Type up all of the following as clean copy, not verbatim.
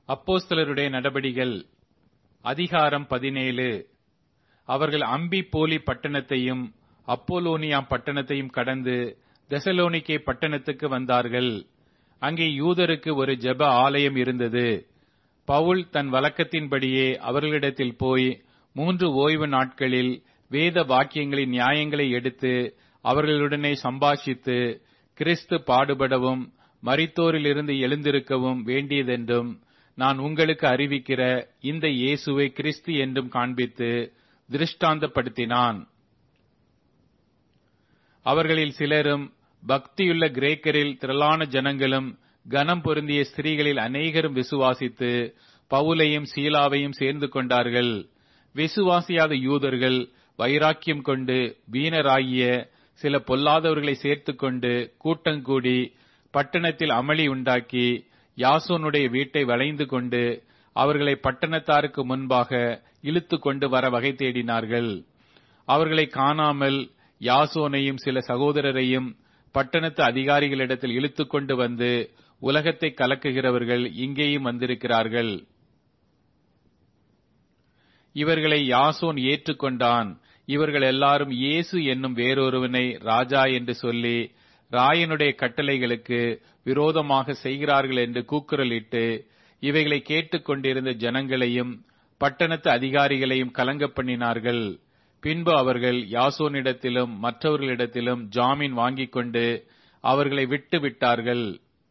அப்போஸ்தலருடைய நடபடிகள் அதிகாரம் 17. அவர்கள் அம்பி போலி பட்டணத்தையும் அப்போலோனியா பட்டணத்தையும் கடந்து தெசலோனிக்கே பட்டணத்துக்கு வந்தார்கள். அங்கே யூதருக்கு ஒரு ஜெப ஆலயம் இருந்தது. பவுல் தன் வழக்கத்தின்படியே அவர்களிடத்தில் போய் 3 ஓய்வு நாட்களில் வேத வாக்கியங்களின் நியாயங்களை எடுத்து அவர்களுடனே சம்பாஷித்து, கிறிஸ்து பாடுபடவும் மரித்தோரிலிருந்து எழுந்திருக்கவும் வேண்டியதென்றும் நான் உங்களுக்கு அறிவிக்கிற இந்த இயேசுவை கிறிஸ்து என்றும் காண்பித்து திருஷ்டாந்தப்படுத்தினான். அவர்களில் சிலரும் பக்தியுள்ள கிரேக்கரில் திரளான ஜனங்களும் கனம் பொருந்திய ஸ்திரீகளில் அநேகரும் விசுவாசித்து பவுலையும் சீலாவையும் சேர்ந்து கொண்டார்கள். விசுவாசியாத யூதர்கள் வைராக்கியம் கொண்டு வீணராகிய சில பொல்லாதவர்களை சேர்த்துக்கொண்டு கூட்டங்கூடி பட்டணத்தில் அமளி உண்டாக்கி யாசோனுடைய வீட்டை வளைந்து கொண்டு அவர்களை பட்டணத்தாருக்கு முன்பாக இழுத்து கொண்டு வர வகை தேடினார்கள். அவர்களை காணாமல் யாசோனையும் சில சகோதரரையும் பட்டணத்து அதிகாரிகளிடத்தில் இழுத்து கொண்டு வந்து, உலகத்தை கலக்குகிறவர்கள் இங்கேயும் வந்திருக்கிறார்கள். இவர்களை யாசோன் ஏற்றுக்கொண்டான். இவர்கள் எல்லாரும் இயேசு என்னும் வேறொருவனை ராஜா என்று சொல்லி ராயனுடைய கட்டளைகளுக்கு விரோதமாக செய்கிறார்கள் என்று கூக்குரலிட்டு இவைகளை கேட்டுக்கொண்டிருந்த ஜனங்களையும் பட்டணத்து அதிகாரிகளையும் கலங்க பண்ணினார்கள். பின்பு அவர்கள் யாசோனிடத்திலும் மற்றவர்களிடத்திலும் ஜாமீன் வாங்கிக் கொண்டு அவர்களை விட்டு விட்டார்கள்.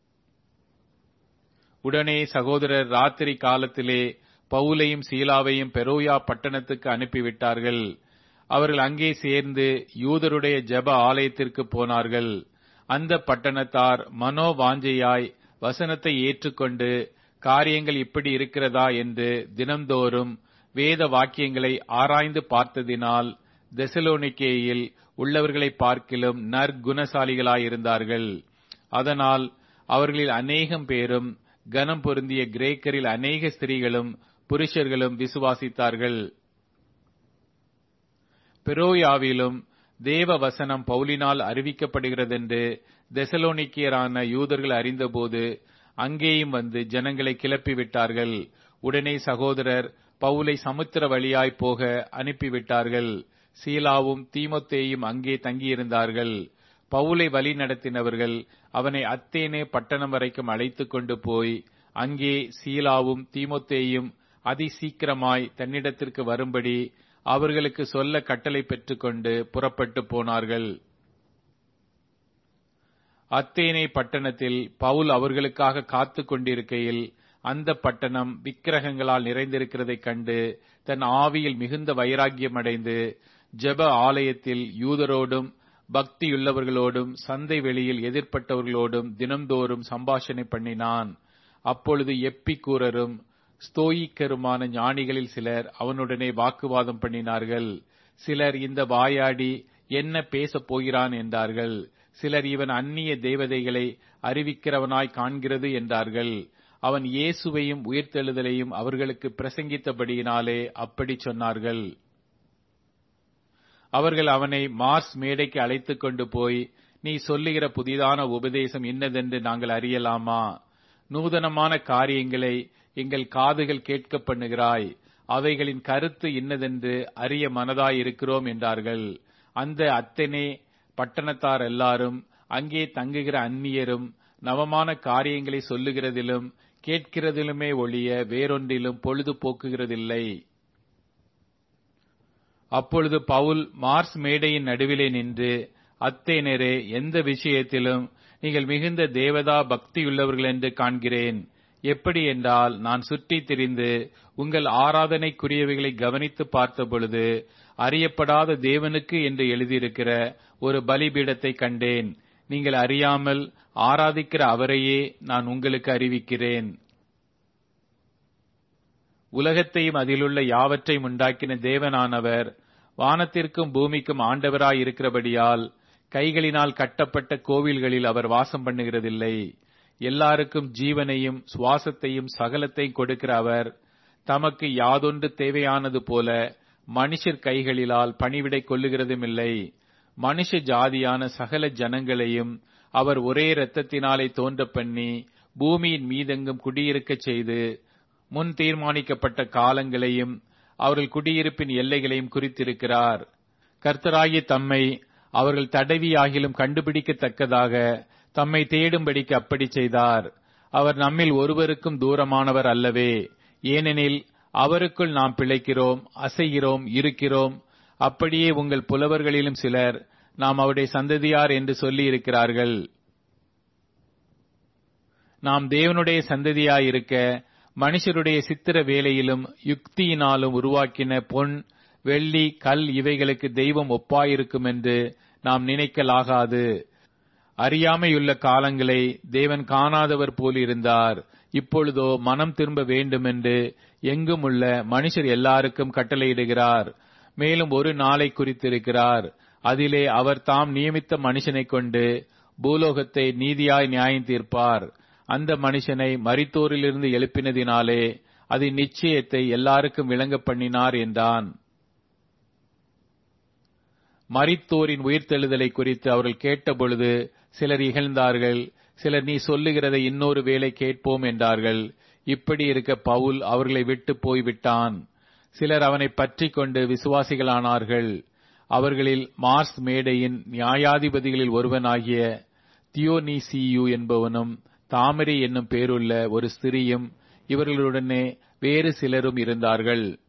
உடனே சகோதரர் ராத்திரி காலத்திலே பவுலையும் சீலாவையும் பெரோயா பட்டணத்துக்கு அனுப்பிவிட்டார்கள். அவர்கள் அங்கே சேர்ந்து யூதருடைய ஜெப ஆலயத்திற்கு போனார்கள். அந்த பட்டணத்தார் மனோவாஞ்சையாய் வசனத்தை ஏற்றுக்கொண்டு காரியங்கள் இப்படி இருக்கிறதா என்று தினம்தோறும் வேத வாக்கியங்களை ஆராய்ந்து பார்த்ததினால் தெசலோனிக்கேயில் உள்ளவர்களை பார்க்கிலும் நற்குணசாலிகளாயிருந்தார்கள். அதனால் அவர்களில் அநேகம் பேரும் கனம் பொருந்திய கிரேக்கரில் அநேக ஸ்திரீகளும் புருஷர்களும் விசுவாசித்தார்கள். பெரோயாவிலும் தேவ வசனம் பவுலினால் அறிவிக்கப்படுகிறதென்று தெசலோனிக்கியரான யூதர்கள் அறிந்தபோது அங்கேயும் வந்து ஜனங்களை கிளப்பிவிட்டார்கள். உடனே சகோதரர் பவுலை சமுத்திர வழியாய் போக அனுப்பிவிட்டார்கள். சீலாவும் தீமோத்தேயும் அங்கே தங்கியிருந்தார்கள். பவுலை வழி நடத்தினவர்கள் அவனை அத்தேனே பட்டணம் வரைக்கும் அழைத்து கொண்டு போய் அங்கே சீலாவும் தீமோத்தேயும் அதிசீக்கிரமாய் தன்னிடத்திற்கு வரும்படி அவர்களுக்கு சொல்ல கட்டளை பெற்றுக்கொண்டு புறப்பட்டு போனார்கள். அத்தேனே பட்டணத்தில் பவுல் அவர்களுக்காக காத்து கொண்டிருக்கையில் அந்த பட்டணம் விக்கிரகங்களால் நிறைந்திருக்கிறதைக் கண்டு தன் ஆவியில் மிகுந்த வைராக்கியம் அடைந்து ஜெப ஆலயத்தில் யூதரோடும் பக்தியுள்ளவர்களோடும் சந்தை வெளியில் எதிர்ப்பட்டவர்களோடும் தினம்தோறும் சம்பாஷணை பண்ணினான். அப்பொழுது எப்பிக்கூரரும் ஸ்தோயிக்கருமான ஞானிகளில் சிலர் அவனுடனே வாக்குவாதம் பண்ணினார்கள். சிலர் இந்த வாயாடி என்ன பேசப் போகிறான் என்றார்கள். சிலர் இவன் அந்நிய தேவதைகளை அறிவிக்கிறவனாய் காண்கிறது என்றார்கள். அவன் இயேசுவையும் உயிர்த்தெழுதலையும் அவர்களுக்கு பிரசங்கித்தபடியினாலே அப்படி சொன்னார்கள். அவர்கள் அவனை மார்ஸ் மேடைக்கு அழைத்துக் கொண்டு போய், நீ சொல்லுகிற புதிதான உபதேசம் இன்னதென்று நாங்கள் அறியலாமா? நூதனமான காரியங்களை எங்கள் காதுகள் கேட்க பண்ணுகிறாய். அவைகளின் கருத்து இன்னதென்று அறிய மனதாய் இருக்கிறோம் என்றார்கள். அந்த அத்தனே பட்டணத்தார் எல்லாரும் அங்கே தங்குகிற அந்நியரும் நவமான காரியங்களை சொல்லுகிறதிலும் கேட்கிறதிலுமே ஒழிய வேறொன்றிலும் பொழுது போக்குகிறதில்லை. அப்பொழுது பவுல் மார்ஸ் மேடையின் நடுவிலே நின்று, அத்தேனரே, எந்த விஷயத்திலும் நீங்கள் மிகுந்த தேவதா பக்தியுள்ளவர்கள் என்று காண்கிறேன். எப்படி என்றால், நான் சுற்றி திரிந்து உங்கள் ஆராதனைக்குரியவைகளை கவனித்து பார்த்த பொழுது அறியப்படாத தேவனுக்கு என்று எழுதியிருக்கிற ஒரு பலிபீடத்தை கண்டேன். நீங்கள் அறியாமல் ஆராதிக்கிற அவரையே நான் உங்களுக்கு அறிவிக்கிறேன். உலகத்தையும் அதிலுள்ள யாவற்றையும் உண்டாக்கின தேவனானவர் வானத்திற்கும் பூமிக்கும் ஆண்டவராய் இருக்கிறபடியால் கைகளினால் கட்டப்பட்ட கோவில்களில் அவர் வாசம் பண்ணுகிறதில்லை. எல்லாருக்கும் ஜீவனையும் சுவாசத்தையும் சகலத்தையும் கொடுக்கிற அவர் தமக்கு யாதொன்று தேவையானது போல மனுஷர் கைகளிலால் பணிவிடை கொள்ளுகிறதுமில்லை. மனுஷ ஜாதியான சகல ஜனங்களையும் அவர் ஒரே இரத்தத்தினாலே தோன்ற பண்ணி பூமியின் மீதெங்கும் குடியிருக்கச் செய்து முன் தீர்மானிக்கப்பட்ட காலங்களையும் அவர்கள் குடியிருப்பின் எல்லைகளையும் குறித்திருக்கிறார். கர்த்தராகிய தம்மை அவர்கள் தடவியாகிலும் கண்டுபிடிக்கத்தக்கதாக தம்மை தேடும்படிக்கு அப்படி செய்தார். அவர் நம்மில் ஒருவருக்கும் தூரமானவர் அல்லவே. ஏனெனில் அவருக்குள் நாம் பிழைக்கிறோம், அசைகிறோம், இருக்கிறோம். அப்படியே உங்கள் புலவர்களிலும் சிலர் நாம் அவருடைய சந்ததியார் என்று சொல்லி இருக்கிறார்கள். நாம் தேவனுடைய சந்ததியாயிருக்க மனுஷருடைய சித்திர வேலையிலும் யுக்தியினாலும் உருவாக்கின பொன், வெள்ளி, கல் இவைகளுக்கு தெய்வம் ஒப்பாயிருக்கும் என்று நாம் நினைக்கலாகாது. அறியாமையுள்ள காலங்களை தேவன் காணாதவர் போல் இருந்தார். இப்பொழுதோ மனம் திரும்ப வேண்டுமென்று எங்கும் உள்ள மனுஷர் எல்லாருக்கும் கட்டளையிடுகிறார். மேலும் ஒரு நாளை குறித்திருக்கிறார். அதிலே அவர் தாம் நியமித்த மனுஷனை கொண்டு பூலோகத்தை நீதியாய் நியாயம் தீர்ப்பார். அந்த மனுஷனை மரித்தோரிலிருந்து எழுப்பினதினாலே அதன் நிச்சயத்தை எல்லாருக்கும் விளங்க பண்ணினார் என்றான். மரித்தோரின் உயிர்த்தெழுதலை குறித்து அவர்கள் கேட்டபொழுது சிலர் இகழ்ந்தார்கள். சிலர் நீ சொல்லுகிறதை இன்னொரு வேளை கேட்போம் என்றார்கள். இப்படி இருக்க பவுல் அவர்களை விட்டு போய்விட்டான். சிலர் அவனை பற்றி கொண்டு விசுவாசிகளானார்கள். அவர்களில் மார்ஸ் மேடையின் நியாயாதிபதிகளில் ஒருவனாகிய தியோனீசியு என்பவனும் தாமரை என்னும் பேருள்ள ஒரு ஸ்திரியும் இவர்களுடனே வேறு சிலரும் இருந்தார்கள்.